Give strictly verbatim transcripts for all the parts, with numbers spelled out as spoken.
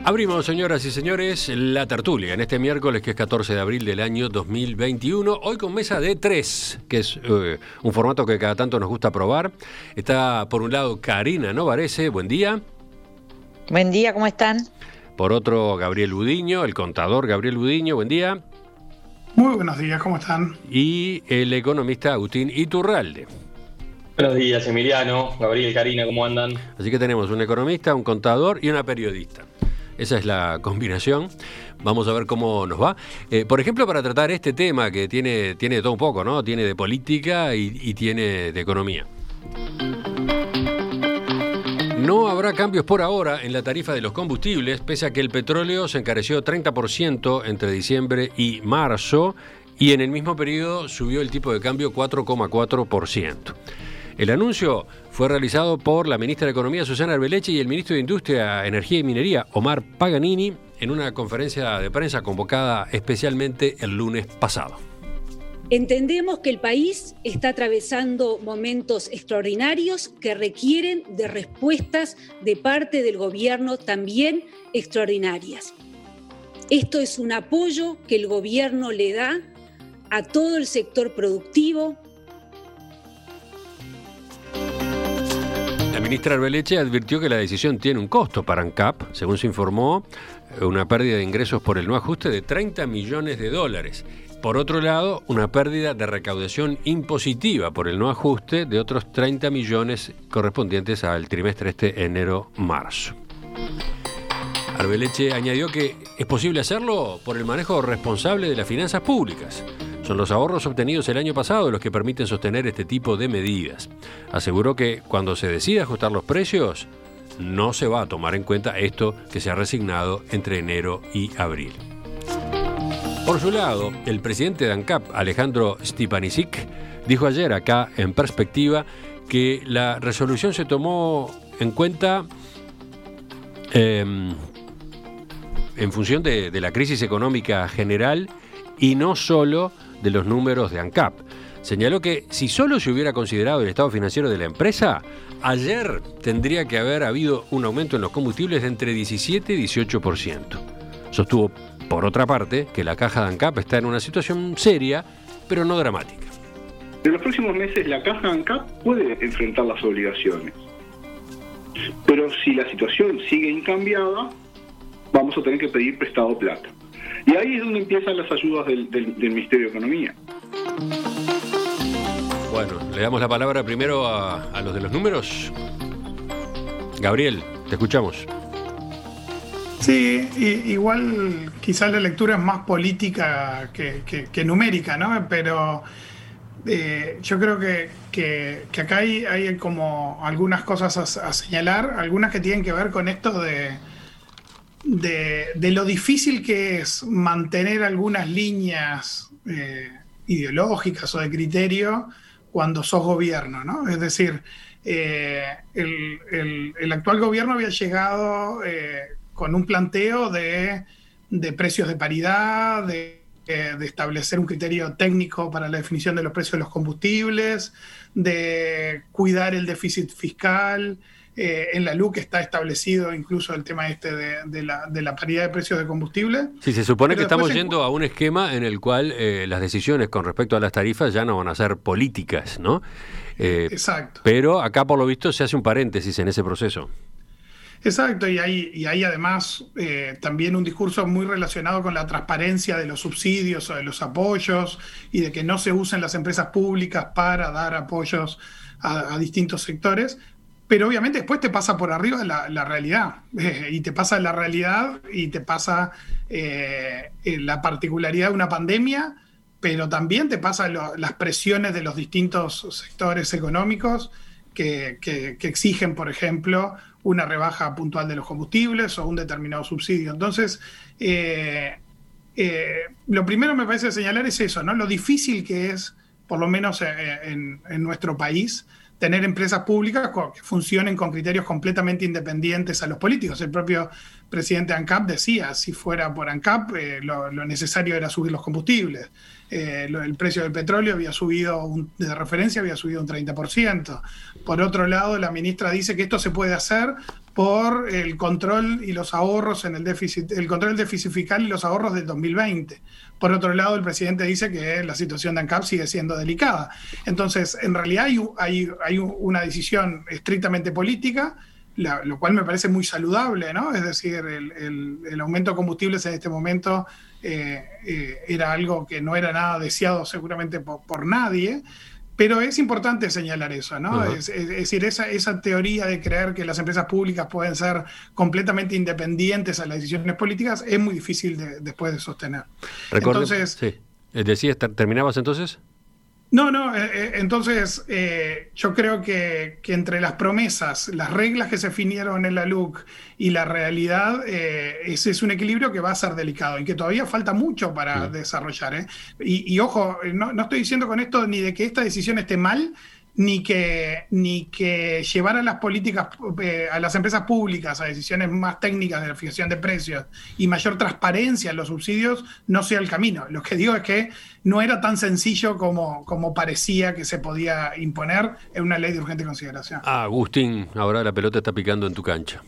Abrimos, señoras y señores, la tertulia en este miércoles, que es catorce de abril del año dos mil veintiuno. Hoy con mesa de tres, que es eh, un formato que cada tanto nos gusta probar. Está, por un lado, Karina Novarese. Buen día. Buen día, ¿cómo están? Por otro, Gabriel Budiño, el contador Gabriel Budiño. Buen día. Muy buenos días, ¿cómo están? Y el economista Agustín Iturralde. Buenos días, Emiliano, Gabriel, Karina, ¿cómo andan? Así que tenemos un economista, un contador y una periodista. Esa es la combinación. Vamos a ver cómo nos va. Eh, por ejemplo, para tratar este tema que tiene, tiene de todo un poco, ¿no? Tiene de política y, y tiene de economía. No habrá cambios por ahora en la tarifa de los combustibles, pese a que el petróleo se encareció treinta por ciento entre diciembre y marzo, y en el mismo periodo subió el tipo de cambio cuatro coma cuatro por ciento. El anuncio fue realizado por la ministra de Economía, Susana Arbeleche, y el ministro de Industria, Energía y Minería, Omar Paganini, en una conferencia de prensa convocada especialmente el lunes pasado. Entendemos que el país está atravesando momentos extraordinarios que requieren de respuestas de parte del gobierno también extraordinarias. Esto es un apoyo que el gobierno le da a todo el sector productivo. La ministra Arbeleche advirtió que la decisión tiene un costo para ANCAP, según se informó, una pérdida de ingresos por el no ajuste de treinta millones de dólares. Por otro lado, una pérdida de recaudación impositiva por el no ajuste de otros treinta millones correspondientes al trimestre este enero-marzo. Arbeleche añadió que es posible hacerlo por el manejo responsable de las finanzas públicas. Son los ahorros obtenidos el año pasado los que permiten sostener este tipo de medidas. Aseguró que cuando se decida ajustar los precios, no se va a tomar en cuenta esto que se ha resignado entre enero y abril. Por su lado, el presidente de ANCAP, Alejandro Stipanisic, dijo ayer acá en Perspectiva que la resolución se tomó en cuenta eh, en función de, de la crisis económica general y no solo de los números de ANCAP. Señaló que si solo se hubiera considerado el estado financiero de la empresa, ayer tendría que haber habido un aumento en los combustibles de entre diecisiete y dieciocho por ciento. Sostuvo, por otra parte, que la caja de ANCAP está en una situación seria, pero no dramática. En los próximos meses la caja de ANCAP puede enfrentar las obligaciones. Pero si la situación sigue incambiada, vamos a tener que pedir prestado plata. Y ahí es donde empiezan las ayudas del, del, del Ministerio de Economía. Bueno, le damos la palabra primero a, a los de los números. Gabriel, te escuchamos. Sí, y, igual quizás la lectura es más política que, que, que numérica, ¿no? Pero eh, yo creo que, que, que acá hay, hay como algunas cosas a, a señalar, algunas que tienen que ver con esto de... De, de lo difícil que es mantener algunas líneas eh, ideológicas o de criterio cuando sos gobierno, ¿no? Es decir, eh, el, el, el actual gobierno había llegado eh, con un planteo de, de precios de paridad, de, de establecer un criterio técnico para la definición de los precios de los combustibles, de cuidar el déficit fiscal. Eh, en la L U C está establecido incluso el tema este de, de, la, de la paridad de precios de combustible. Sí, se supone Pero que estamos en... yendo a un esquema en el cual eh, las decisiones con respecto a las tarifas ya no van a ser políticas, ¿no? Eh, Exacto. Pero acá, por lo visto, se hace un paréntesis en ese proceso. Exacto, y hay, y hay además eh, también un discurso muy relacionado con la transparencia de los subsidios o de los apoyos y de que no se usen las empresas públicas para dar apoyos a, a distintos sectores. Pero obviamente después te pasa por arriba la, la realidad, eh, y te pasa la realidad y te pasa eh, la particularidad de una pandemia, pero también te pasa lo, las presiones de los distintos sectores económicos que, que, que exigen, por ejemplo, una rebaja puntual de los combustibles o un determinado subsidio. Entonces, eh, eh, lo primero me parece señalar es eso, ¿no? Lo difícil que es, por lo menos en, en nuestro país, tener empresas públicas que funcionen con criterios completamente independientes a los políticos. El propio presidente de ANCAP decía, si fuera por ANCAP, eh, lo, lo necesario era subir los combustibles. Eh, lo, el precio del petróleo había subido, un, de referencia había subido un treinta por ciento. Por otro lado, la ministra dice que esto se puede hacer por el control y los ahorros en el déficit, el control del déficit fiscal y los ahorros del dos mil veinte. Por otro lado, el presidente dice que la situación de ANCAP sigue siendo delicada. Entonces, en realidad hay, hay, hay una decisión estrictamente política, la, lo cual me parece muy saludable, ¿no? Es decir, el, el, el aumento de combustibles en este momento eh, eh, era algo que no era nada deseado seguramente por, por nadie. Pero es importante señalar eso, ¿no? Uh-huh. Es, es, es decir, esa, esa teoría de creer que las empresas públicas pueden ser completamente independientes a las decisiones políticas es muy difícil de, después de sostener. Recuerde, entonces, sí. ¿Decías, terminabas entonces? No, no, eh, entonces eh, yo creo que, que entre las promesas, las reglas que se definieron en la L U C y la realidad, eh, ese es un equilibrio que va a ser delicado y que todavía falta mucho para sí. desarrollar. ¿eh? Y, y ojo, no, no estoy diciendo con esto ni de que esta decisión esté mal, ni que, ni que llevar a las políticas, eh, a las empresas públicas a decisiones más técnicas de la fijación de precios y mayor transparencia en los subsidios no sea el camino. Lo que digo es que no era tan sencillo como, como parecía que se podía imponer en una ley de urgente consideración. Ah, Agustín, ahora la pelota está picando en tu cancha.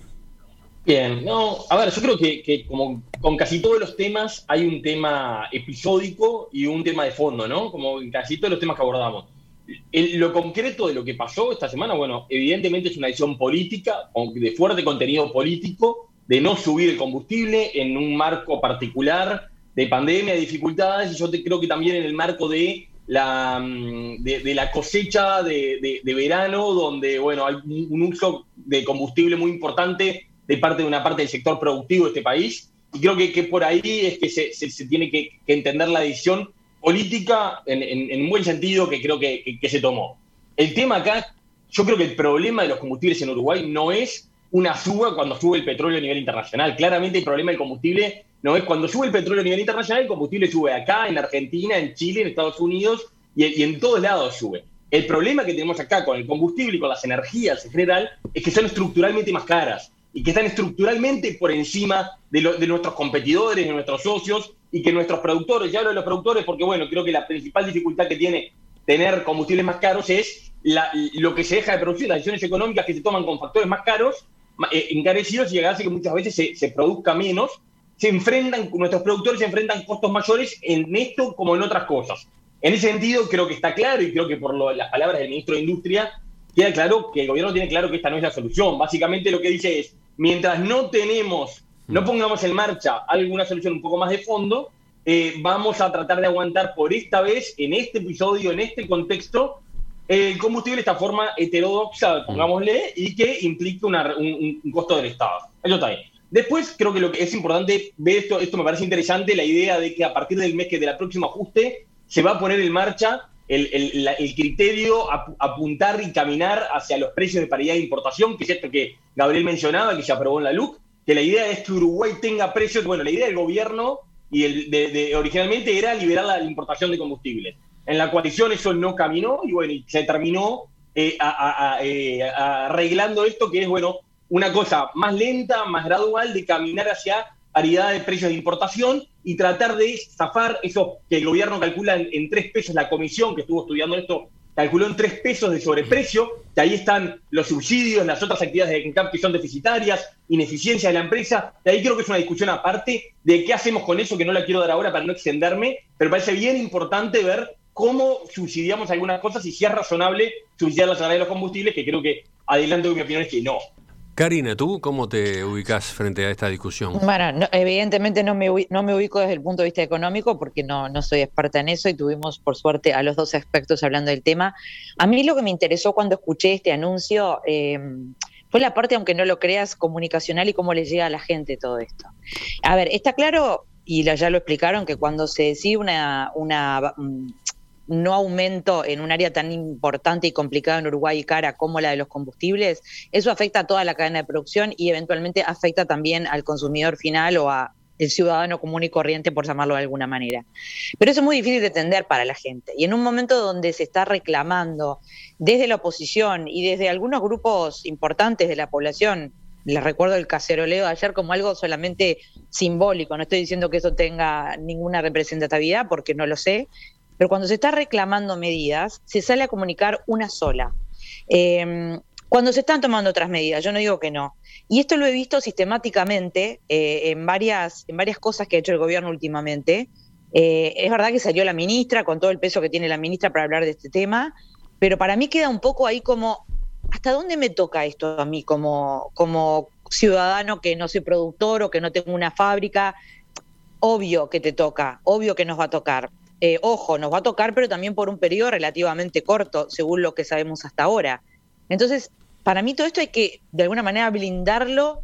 Bien, no, a ver, yo creo que, que como con casi todos los temas hay un tema episódico y un tema de fondo, ¿no? Como en casi todos los temas que abordamos. El, lo concreto de lo que pasó esta semana, bueno, evidentemente es una decisión política, de fuerte contenido político, de no subir el combustible en un marco particular de pandemia, de dificultades, y yo te, creo que también en el marco de la, de, de la cosecha de, de, de verano, donde, bueno, hay un uso de combustible muy importante de parte de una parte del sector productivo de este país, y creo que, que por ahí es que se, se, se tiene que, que entender la decisión política en, en, en un buen sentido que creo que, que, que se tomó. El tema acá, yo creo que el problema de los combustibles en Uruguay no es una suba cuando sube el petróleo a nivel internacional. Claramente el problema del combustible no es cuando sube el petróleo a nivel internacional, el combustible sube acá, en Argentina, en Chile, en Estados Unidos y, y en todos lados sube. El problema que tenemos acá con el combustible y con las energías en general es que son estructuralmente más caras y que están estructuralmente por encima de, lo, de nuestros competidores, de nuestros socios, y que nuestros productores, ya hablo de los productores porque, bueno, creo que la principal dificultad que tiene tener combustibles más caros es la, lo que se deja de producir, las decisiones económicas que se toman con factores más caros, eh, encarecidos, y hace que muchas veces se, se produzca menos. Se enfrentan, nuestros productores se enfrentan costos mayores en esto como en otras cosas. En ese sentido, creo que está claro, y creo que por lo, las palabras del ministro de Industria, queda claro que el gobierno tiene claro que esta no es la solución. Básicamente lo que dice es, mientras no tenemos... no pongamos en marcha alguna solución un poco más de fondo, eh, vamos a tratar de aguantar por esta vez, en este episodio, en este contexto, el combustible de esta forma heterodoxa, pongámosle, y que implique una, un, un costo del Estado. Eso está bien. Después, creo que lo que es importante ver esto, esto me parece interesante, la idea de que a partir del mes que de la próxima ajuste se va a poner en marcha el, el, la, el criterio a, apuntar y caminar hacia los precios de paridad de importación, que es esto que Gabriel mencionaba, que se aprobó en la L U C, que la idea es que Uruguay tenga precios, bueno, la idea del gobierno y el de, de, originalmente era liberar la importación de combustibles. En la coalición eso no caminó y bueno, y se terminó eh, a, a, a, eh, a arreglando esto, que es, bueno, una cosa más lenta, más gradual, de caminar hacia paridad de precios de importación y tratar de zafar eso que el gobierno calcula en, en tres pesos, la comisión que estuvo estudiando esto calculó en tres pesos de sobreprecio, que ahí están los subsidios, las otras actividades de ANCAP que son deficitarias, ineficiencia de la empresa, de ahí creo que es una discusión aparte de qué hacemos con eso, que no la quiero dar ahora para no extenderme, pero parece bien importante ver cómo subsidiamos algunas cosas y si es razonable subsidiar la salida de los combustibles, que creo que adelanto mi opinión es que no. Karina, ¿tú cómo te ubicás frente a esta discusión? Bueno, no, evidentemente no me, ubico, no me ubico desde el punto de vista económico porque no, no soy experta en eso y tuvimos, por suerte, a los dos expertos hablando del tema. A mí lo que me interesó cuando escuché este anuncio eh, fue la parte, aunque no lo creas, comunicacional y cómo le llega a la gente todo esto. A ver, está claro, y ya lo explicaron, que cuando se decide una... una no aumento en un área tan importante y complicada en Uruguay y cara como la de los combustibles, eso afecta a toda la cadena de producción y eventualmente afecta también al consumidor final o al ciudadano común y corriente, por llamarlo de alguna manera. Pero eso es muy difícil de entender para la gente. Y en un momento donde se está reclamando desde la oposición y desde algunos grupos importantes de la población, les recuerdo el caceroleo de ayer como algo solamente simbólico, no estoy diciendo que eso tenga ninguna representatividad porque no lo sé, pero cuando se está reclamando medidas, se sale a comunicar una sola. Eh, cuando se están tomando otras medidas, yo no digo que no. Y esto lo he visto sistemáticamente eh, en, varias, en varias cosas que ha hecho el gobierno últimamente. Eh, es verdad que salió la ministra, con todo el peso que tiene la ministra para hablar de este tema, pero para mí queda un poco ahí como, ¿hasta dónde me toca esto a mí como, como ciudadano que no soy productor o que no tengo una fábrica? Obvio que te toca, obvio que nos va a tocar. Eh, ojo, nos va a tocar, pero también por un periodo relativamente corto, según lo que sabemos hasta ahora. Entonces, para mí todo esto hay que, de alguna manera, blindarlo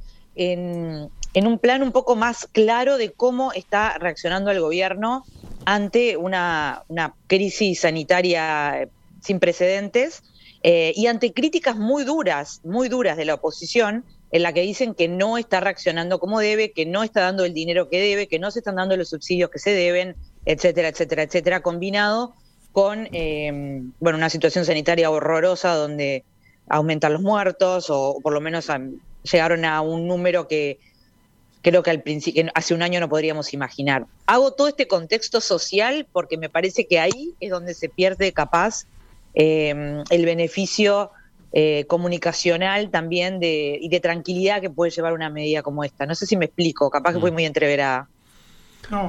en, en un plan un poco más claro de cómo está reaccionando el gobierno ante una, una crisis sanitaria sin precedentes eh, y ante críticas muy duras, muy duras de la oposición, en la que dicen que no está reaccionando como debe, que no está dando el dinero que debe, que no se están dando los subsidios que se deben, etcétera, etcétera, etcétera, combinado con eh, bueno, una situación sanitaria horrorosa donde aumentan los muertos o por lo menos a, llegaron a un número que creo que al principio, hace un año no podríamos imaginar. Hago todo este contexto social porque me parece que ahí es donde se pierde capaz eh, el beneficio Eh, comunicacional también de, y de tranquilidad que puede llevar una medida como esta. No sé si me explico, capaz que fui muy entreverada. No.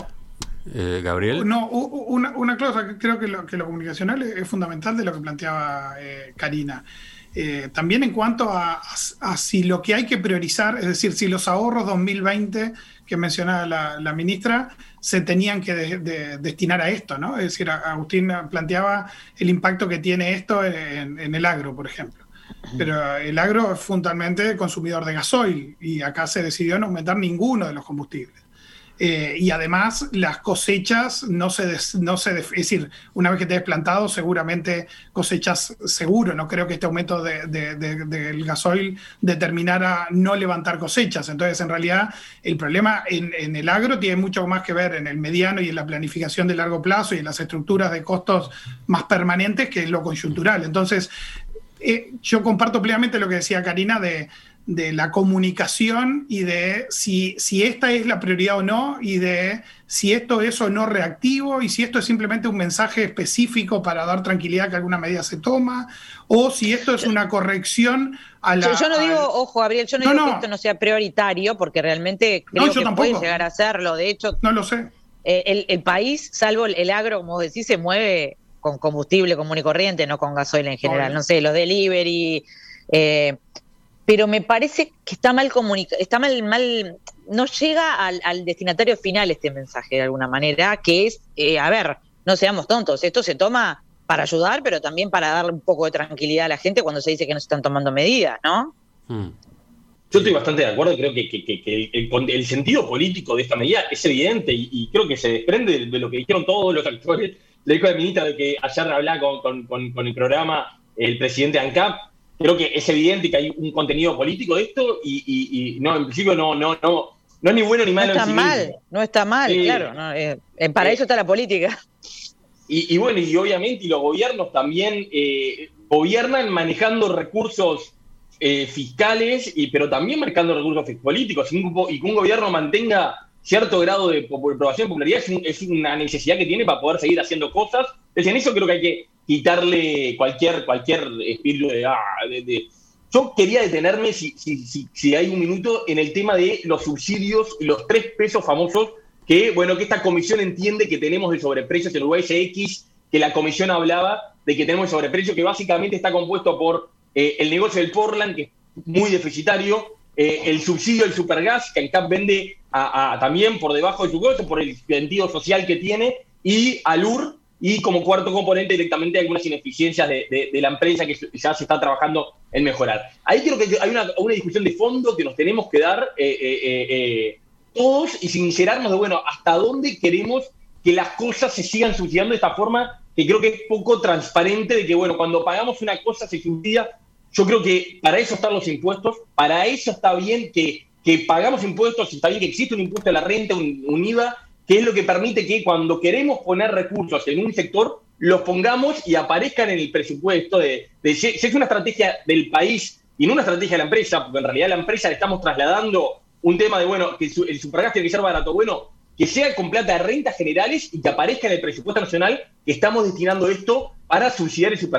Eh, Gabriel. No, una, una cosa que creo que lo, que lo comunicacional es, es fundamental de lo que planteaba eh, Karina. Eh, también en cuanto a, a, a si lo que hay que priorizar, es decir, si los ahorros dos mil veinte que mencionaba la, la ministra se tenían que de, de, destinar a esto, ¿no? Es decir, Agustín planteaba el impacto que tiene esto en, en el agro, por ejemplo. Pero el agro es fundamentalmente consumidor de gasoil y acá se decidió no aumentar ninguno de los combustibles. Eh, y además las cosechas no se, des, no se def, es decir, una vez que te has plantado seguramente cosechas seguro, no creo que este aumento de, de, de, del gasoil determinara no levantar cosechas. Entonces en realidad el problema en, en el agro tiene mucho más que ver en el mediano y en la planificación de largo plazo y en las estructuras de costos más permanentes que en lo coyuntural. Entonces eh, yo comparto plenamente lo que decía Karina de de la comunicación y de si, si esta es la prioridad o no, y de si esto es o no reactivo, y si esto es simplemente un mensaje específico para dar tranquilidad que alguna medida se toma, o si esto es una corrección a la... Yo, yo no a, digo, ojo, Gabriel, yo no, no digo no. que esto no sea prioritario, porque realmente creo no, que tampoco. puede llegar a serlo. De hecho, no lo sé. Eh, el, el país, salvo el, el agro, como decís, se mueve con combustible común y corriente, no con gasoil en general. No, no sé, los delivery... Eh, pero me parece que está mal comunicado, está mal, mal, no llega al, al destinatario final este mensaje de alguna manera, que es, eh, a ver, no seamos tontos, esto se toma para ayudar, pero también para darle un poco de tranquilidad a la gente cuando se dice que no se están tomando medidas, ¿no? Hmm. Yo estoy bastante de acuerdo, creo que, que, que, que el, el sentido político de esta medida es evidente y, y creo que se desprende de, de lo que dijeron todos los actores. Le dijo a la ministra de que ayer hablaba con, con, con, con el programa el presidente ANCAP. Creo que es evidente que hay un contenido político de esto y, y, y no, en principio no, no, no, no es ni bueno ni malo. No está en sí mal, mismo. no está mal, eh, claro. No, eh, para eh, eso está la política. Y, y bueno, y obviamente y los gobiernos también eh, gobiernan manejando recursos eh, fiscales, y, pero también manejando recursos políticos. Y, un, y que un gobierno mantenga cierto grado de aprobación y popularidad es, un, es una necesidad que tiene para poder seguir haciendo cosas. Entonces, en eso creo que hay que quitarle cualquier cualquier espíritu de, ah, de, de... Yo quería detenerme, si, si, si, si hay un minuto, en el tema de los subsidios y los tres pesos famosos que, bueno, que esta comisión entiende que tenemos de sobreprecios en U S X, que la comisión hablaba de que tenemos de sobreprecio, que básicamente está compuesto por eh, el negocio del Portland, que es muy deficitario, eh, el subsidio del supergas, que ANCAP vende a, a, también por debajo de su costo, por el sentido social que tiene, y Alur, y como cuarto componente directamente algunas ineficiencias de, de, de la empresa que ya se está trabajando en mejorar. Ahí creo que hay una, una discusión de fondo que nos tenemos que dar eh, eh, eh, todos y sincerarnos de, bueno, hasta dónde queremos que las cosas se sigan subsidiando de esta forma, que creo que es poco transparente, de que, bueno, cuando pagamos una cosa se subsidia. Yo creo que para eso están los impuestos, para eso está bien que, que pagamos impuestos, está bien que existe un impuesto a la renta, un, un I V A, que es lo que permite que cuando queremos poner recursos en un sector, los pongamos y aparezcan en el presupuesto. De, de si es una estrategia del país y no una estrategia de la empresa, porque en realidad a la empresa le estamos trasladando un tema de, bueno, que el supergas tiene que ser barato. Bueno, que sea con plata de rentas generales y que aparezca en el presupuesto nacional que estamos destinando esto para subsidiar el supergas.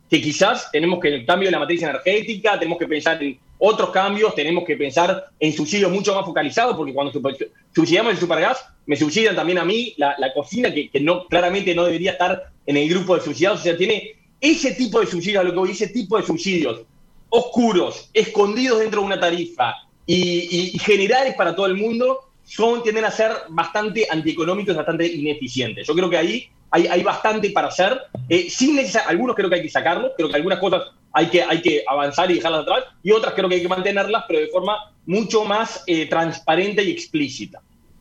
que quizás tenemos que el cambio de la matriz energética, tenemos que pensar en otros cambios, tenemos que pensar en subsidios mucho más focalizados, porque cuando subsidiamos el supergas, me subsidian también a mí la, la cocina, que, que no, claramente no debería estar en el grupo de subsidiados. O sea, tiene ese tipo de subsidios, a lo que voy, ese tipo de subsidios oscuros, escondidos dentro de una tarifa y, y, y generales para todo el mundo, son, tienden a ser bastante antieconómicos, bastante ineficientes. Yo creo que ahí hay, hay bastante para hacer. Eh, sin necesar, algunos creo que hay que sacarlos, creo que algunas cosas hay que, hay que avanzar y dejarlas atrás, y otras creo que hay que mantenerlas, pero de forma mucho más eh, transparente y explícita.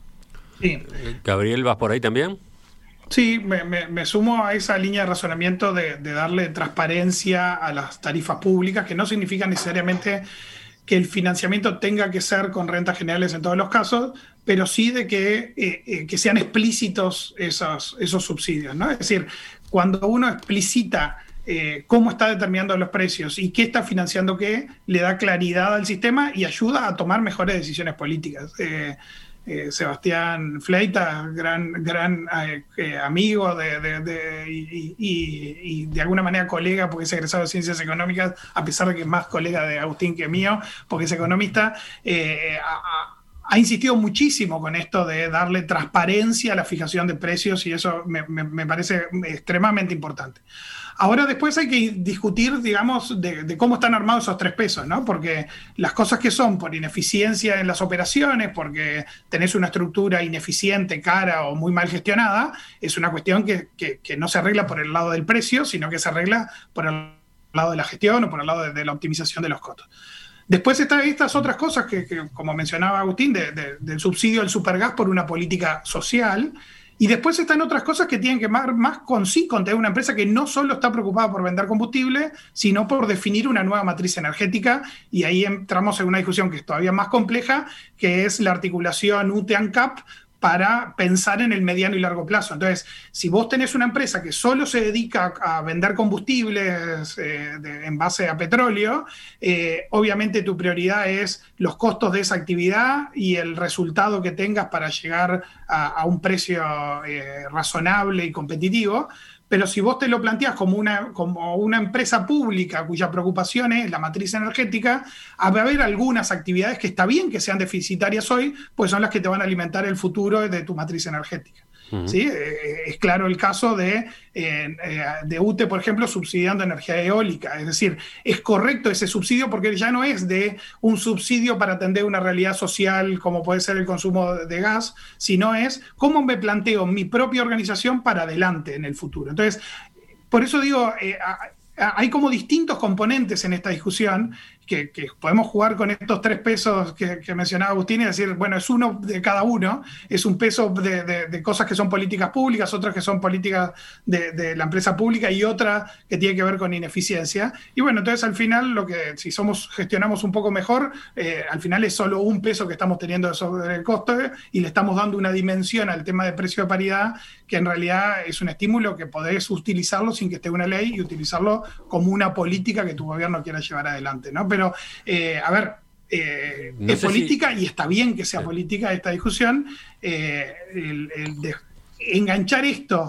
Sí. Gabriel, ¿vas por ahí también? Sí, me, me, me sumo a esa línea de razonamiento de, de darle transparencia a las tarifas públicas, que no significa necesariamente que el financiamiento tenga que ser con rentas generales en todos los casos, pero sí de que, eh, eh, que sean explícitos esos, esos subsidios, ¿no? Es decir, cuando uno explicita eh, cómo está determinando los precios y qué está financiando qué, le da claridad al sistema y ayuda a tomar mejores decisiones políticas. Eh, eh, Sebastián Fleita, gran, gran eh, eh, amigo de, de, de, y, y, y de alguna manera colega, porque es egresado de Ciencias Económicas, a pesar de que es más colega de Agustín que mío, porque es economista, eh, a, ha insistido muchísimo con esto de darle transparencia a la fijación de precios, y eso me, me, me parece extremadamente importante. Ahora después hay que discutir, digamos, de, de cómo están armados esos tres pesos, ¿no? Porque las cosas que son por ineficiencia en las operaciones, porque tenés una estructura ineficiente, cara o muy mal gestionada, es una cuestión que, que, que no se arregla por el lado del precio, sino que se arregla por el lado de la gestión o por el lado de, de la optimización de los costos. Después están estas otras cosas que, que como mencionaba Agustín, de, de, del subsidio al supergas por una política social. Y después están otras cosas que tienen que ver más con sí, con tener una empresa que no solo está preocupada por vender combustible, sino por definir una nueva matriz energética. Y ahí entramos en una discusión que es todavía más compleja, que es la articulación U T E ANCAP, para pensar en el mediano y largo plazo. Entonces, si vos tenés una empresa que solo se dedica a vender combustibles eh, de, en base a petróleo, eh, obviamente tu prioridad es los costos de esa actividad y el resultado que tengas para llegar a, a un precio eh, razonable y competitivo. Pero si vos te lo planteás como una, como una empresa pública cuya preocupación es la matriz energética, va a haber algunas actividades que está bien que sean deficitarias hoy, pues son las que te van a alimentar el futuro de tu matriz energética. Uh-huh. ¿Sí? Eh, es claro el caso de, eh, de U T E, por ejemplo, subsidiando energía eólica. Es decir, es correcto ese subsidio porque ya no es de un subsidio para atender una realidad social como puede ser el consumo de gas, sino es cómo me planteo mi propia organización para adelante en el futuro. Entonces, por eso digo, eh, hay como distintos componentes en esta discusión que, que podemos jugar con estos tres pesos que, que mencionaba Agustín y decir, bueno, es uno de cada uno, es un peso de, de, de cosas que son políticas públicas, otras que son políticas de, de la empresa pública y otra que tiene que ver con ineficiencia. Y bueno, entonces al final, lo que si somos gestionamos un poco mejor, eh, al final es solo un peso que estamos teniendo sobre el costo y le estamos dando una dimensión al tema de precio de paridad que en realidad es un estímulo que podés utilizarlo sin que esté una ley y utilizarlo como una política que tu gobierno quiera llevar adelante, ¿no? Pero, eh, a ver, eh, no es política si... y está bien que sea sí. política esta discusión. Eh, el, el de enganchar esto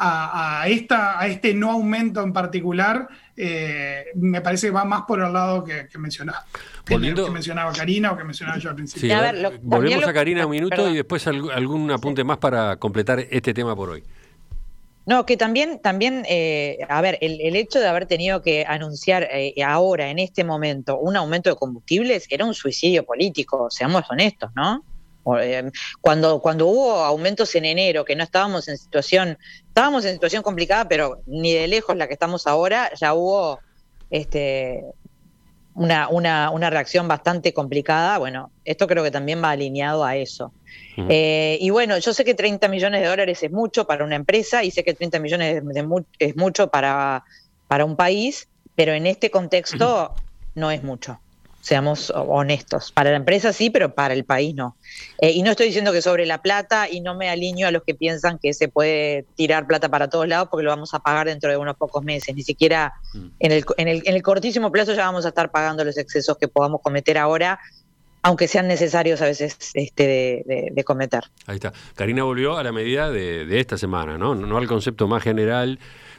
a, a, esta, a este no aumento en particular, eh, me parece que va más por el lado que, que mencionaba. Volviendo... que mencionaba Karina o que mencionaba yo al principio. Sí, a ver, lo, volvemos lo... a Karina un minuto Perdón. y después algún apunte sí. más para completar este tema por hoy. No, que también, también eh, a ver, el, el hecho de haber tenido que anunciar eh, ahora, en este momento, un aumento de combustibles era un suicidio político, seamos honestos, ¿no? Cuando, cuando hubo aumentos en enero, que no estábamos en situación, estábamos en situación complicada, pero ni de lejos la que estamos ahora, ya hubo este, una, una, una reacción bastante complicada. Bueno, esto creo que también va alineado a eso. Uh-huh. Eh, y bueno, yo sé que treinta millones de dólares es mucho para una empresa y sé que treinta millones de, de mu- es mucho para, para un país, pero en este contexto uh-huh. no es mucho. Seamos honestos. Para la empresa sí, pero para el país no. Eh, y no estoy diciendo que sobre la plata y no me alineo a los que piensan que se puede tirar plata para todos lados porque lo vamos a pagar dentro de unos pocos meses. Ni siquiera uh-huh. en, el, en, el, en el cortísimo plazo ya vamos a estar pagando los excesos que podamos cometer ahora, aunque sean necesarios a veces este, de, de, de cometer. Ahí está. Karina volvió a la medida de, de esta semana, ¿no? No al concepto más general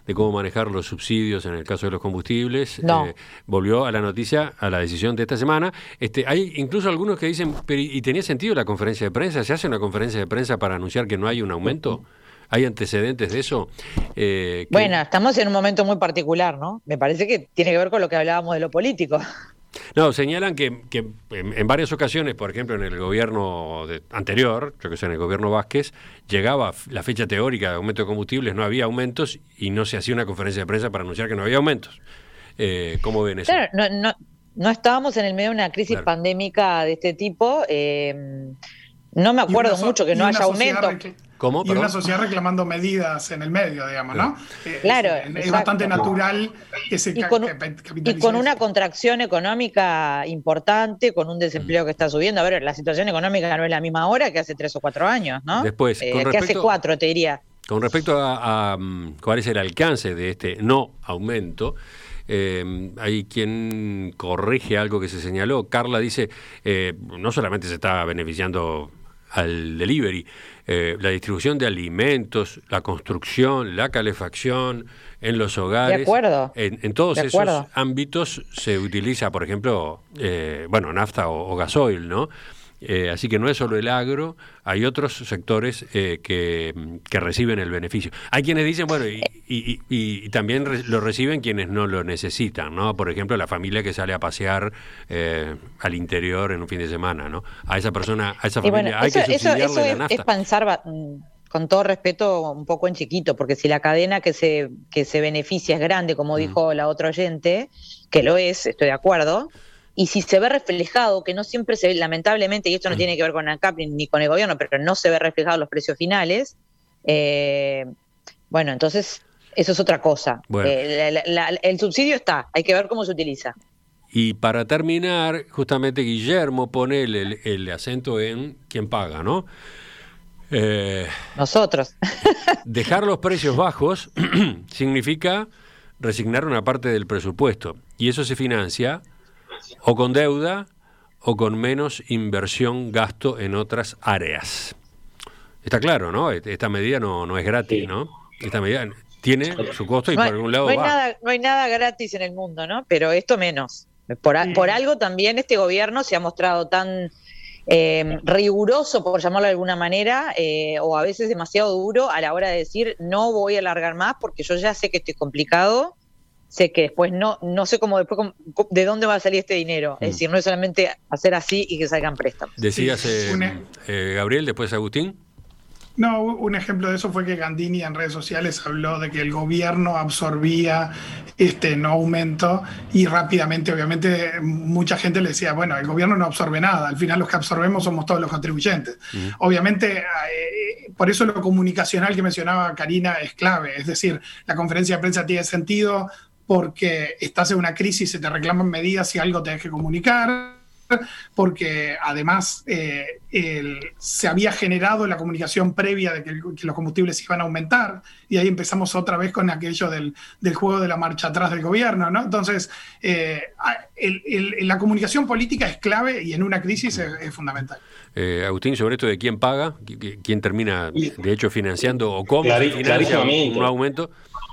de cómo manejar los subsidios en el caso de los combustibles. No. Eh, volvió a la noticia, a la decisión de esta semana. Este, hay incluso algunos que dicen, pero ¿y tenía sentido la conferencia de prensa? ¿Se hace una conferencia de prensa para anunciar que no hay un aumento? ¿Hay antecedentes de eso? Eh, que... Bueno, estamos en un momento muy particular, ¿no? Me parece que tiene que ver con lo que hablábamos de lo político. No, señalan que, que en, en varias ocasiones, por ejemplo, en el gobierno de, anterior, yo que sé, en el gobierno Vázquez, llegaba la fecha teórica de aumento de combustibles, no había aumentos y no se hacía una conferencia de prensa para anunciar que no había aumentos. Eh, ¿Cómo ven eso? Claro, no, no, no estábamos en el medio de una crisis Claro. pandémica de este tipo. Eh, no me acuerdo so- mucho que no haya aumento. Recl- ¿Cómo? Y Perdón. una sociedad reclamando medidas en el medio, digamos, ¿no? Eh, Claro, Es, es exacto. bastante natural que se Y ca- con, que y capitalice con una eso. contracción económica importante, con un desempleo que está subiendo. A ver, la situación económica no es la misma ahora que hace tres o cuatro años, ¿no? Después, Eh, con que hace respecto- cuatro, te diría. Con respecto a, a, mm, cuál es el alcance de este no aumento, eh, hay quien corrige algo que se señaló. Carla dice, eh, no solamente se está beneficiando al delivery, eh, la distribución de alimentos, la construcción, la calefacción en los hogares. De acuerdo. En, en todos De esos acuerdo. ámbitos se utiliza, por ejemplo, eh, bueno, nafta o, o gasoil, ¿no? Eh, así que no es solo el agro, hay otros sectores eh, que, que reciben el beneficio. Hay quienes dicen, bueno, y, y, y, y también re- lo reciben quienes no lo necesitan, ¿no? Por ejemplo, la familia que sale a pasear eh, al interior en un fin de semana, ¿no? A esa persona, a esa Y familia bueno, hay eso, que eso, subsidiarle eso la es, nafta. es pensar, va- mm, con todo respeto, un poco en chiquito, porque si la cadena que se, que se beneficia es grande, como Mm. dijo la otra oyente, que lo es, estoy de acuerdo, y si se ve reflejado, que no siempre se ve, lamentablemente, y esto no Mm. tiene que ver con ANCAP ni, ni con el gobierno, pero no se ve reflejado en los precios finales, eh, bueno, entonces eso es otra cosa. Bueno. Eh, la- la- la- el subsidio está, hay que ver cómo se utiliza. Y para terminar, justamente Guillermo pone el, el- el acento en quién paga, ¿no? Eh, Nosotros. Dejar los precios bajos significa resignar una parte del presupuesto y eso se financia o con deuda o con menos inversión, gasto en otras áreas. Está claro, ¿no? Esta medida no, no es gratis, Sí. ¿no? Esta medida tiene su costo y No por hay, algún lado no hay va. nada, no hay nada gratis en el mundo, ¿no? Pero esto menos. Por, a- Sí. por algo también este gobierno se ha mostrado tan eh, riguroso, por llamarlo de alguna manera, eh, o a veces demasiado duro a la hora de decir no voy a alargar más porque yo ya sé que estoy complicado, sé que después no, no sé cómo después cómo- de dónde va a salir este dinero. Mm. Es decir, no es solamente hacer así y que salgan préstamos. Decías, Sí, eh, una- eh, Gabriel, después Agustín. No, un ejemplo de eso fue que Gandini en redes sociales habló de que el gobierno absorbía este no aumento y rápidamente, obviamente, mucha gente le decía, bueno, el gobierno no absorbe nada, al final los que absorbemos somos todos los contribuyentes. Ujú. Obviamente, eh, por eso lo comunicacional que mencionaba Karina es clave, es decir, la conferencia de prensa tiene sentido porque estás en una crisis, se te reclaman medidas y algo tenés que comunicar, porque además eh, el- se había generado la comunicación previa de que, el- que los combustibles iban a aumentar, y ahí empezamos otra vez con aquello del, del juego de la marcha atrás del gobierno, ¿no? Entonces, eh, el- el- la comunicación política es clave y en una crisis es, es fundamental. Eh, Agustín, sobre esto de quién paga, qui- qui- quién termina, Y- de hecho, financiando o cómo Clari- se financia un, clarísimamente. un aumento.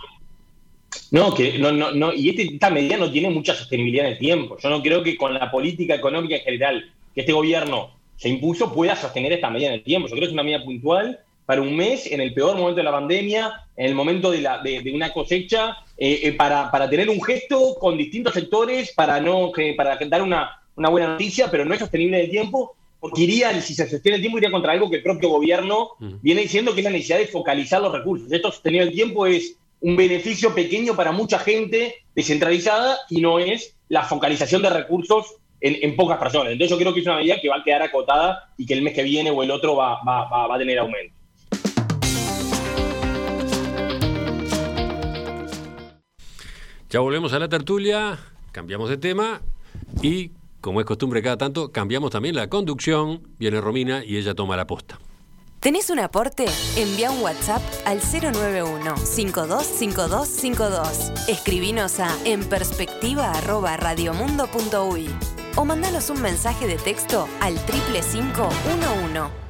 No, que no, no, no, y este- esta medida no tiene mucha sostenibilidad en el tiempo. Yo no creo que con la política económica en general que este gobierno se impuso pueda sostener esta medida en el tiempo. Yo creo que es una medida puntual para un mes, en el peor momento de la pandemia, en el momento de, la, de, de una cosecha, eh, eh, para, para tener un gesto con distintos sectores, para no que, para dar una, una buena noticia, pero no es sostenible en el tiempo, porque iría, si se sostiene el tiempo, iría contra algo que el propio gobierno Ujú. viene diciendo, que es la necesidad de focalizar los recursos. Esto sostenible en el tiempo es un beneficio pequeño para mucha gente descentralizada y no es la focalización de recursos en, en pocas personas. Entonces yo creo que es una medida que va a quedar acotada y que el mes que viene o el otro va, va, va, va a tener aumento. Ya volvemos a la tertulia, cambiamos de tema y, como es costumbre cada tanto, cambiamos también la conducción. Viene Romina y ella toma la posta. ¿Tenés un aporte? Envía un WhatsApp al cero nueve uno, cinco dos cinco dos cinco dos. Escribinos a enperspectiva arroba radiomundo punto uy o mandanos un mensaje de texto al triple cinco uno uno.